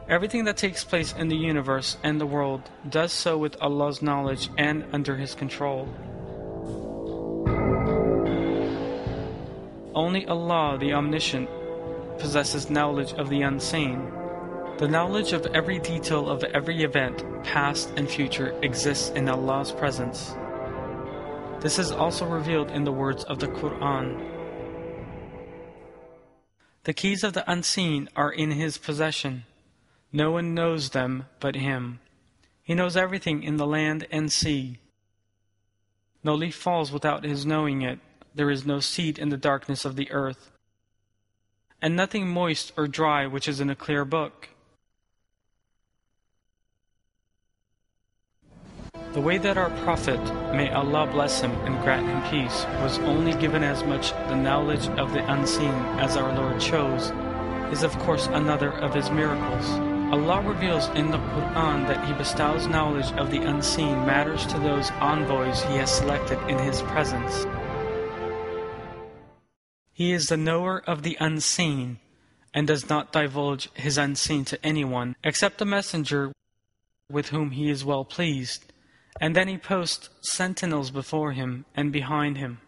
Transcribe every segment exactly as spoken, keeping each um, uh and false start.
Everything that takes place in the universe and the world does so with Allah's knowledge and under His control. Only Allah, the Omniscient, possesses knowledge of the unseen. The knowledge of every detail of every event, past and future, exists in Allah's presence. This is also revealed in the words of the Quran. The keys of the unseen are in His possession. No one knows them but Him. He knows everything in the land and sea. No leaf falls without His knowing it. There is no seed in the darkness of the earth, and nothing moist or dry which is in a clear book. The way that our Prophet, may Allah bless him and grant him peace, was only given as much the knowledge of the unseen as our Lord chose, is of course another of His miracles. Allah reveals in the Quran that He bestows knowledge of the unseen matters to those envoys He has selected in His presence. He is the knower of the unseen, and does not divulge His unseen to anyone, except the messenger with whom He is well pleased, and then He posts sentinels before him and behind him.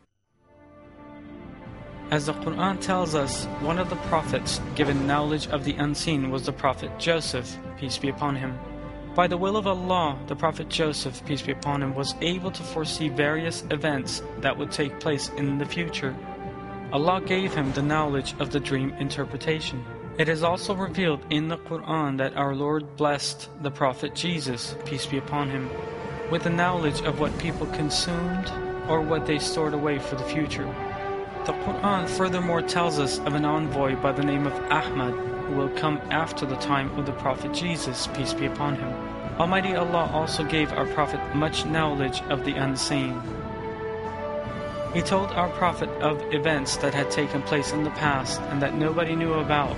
As the Quran tells us, one of the prophets given knowledge of the unseen was the Prophet Joseph, peace be upon him. By the will of Allah, the Prophet Joseph, peace be upon him, was able to foresee various events that would take place in the future. Allah gave him the knowledge of the dream interpretation. It is also revealed in the Quran that our Lord blessed the Prophet Jesus, peace be upon him, with the knowledge of what people consumed or what they stored away for the future. The Quran furthermore tells us of an envoy by the name of Ahmad, who will come after the time of the Prophet Jesus, peace be upon him. Almighty Allah also gave our Prophet much knowledge of the unseen. He told our Prophet of events that had taken place in the past and that nobody knew about,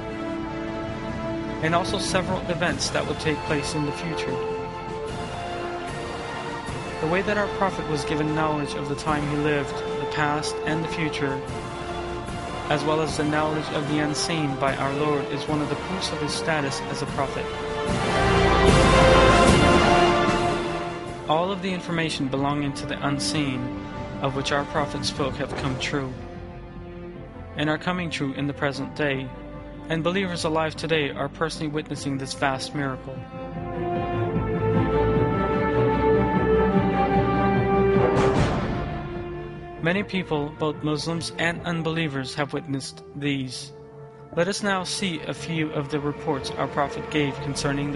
and also several events that would take place in the future. The way that our Prophet was given knowledge of the time he lived, the past and the future, as well as the knowledge of the unseen by our Lord, is one of the proofs of his status as a Prophet. All of the information belonging to the unseen, of which our Prophet spoke, have come true, and are coming true in the present day, and believers alive today are personally witnessing this vast miracle. Many people, both Muslims and unbelievers, have witnessed these. Let us now see a few of the reports our Prophet gave concerning the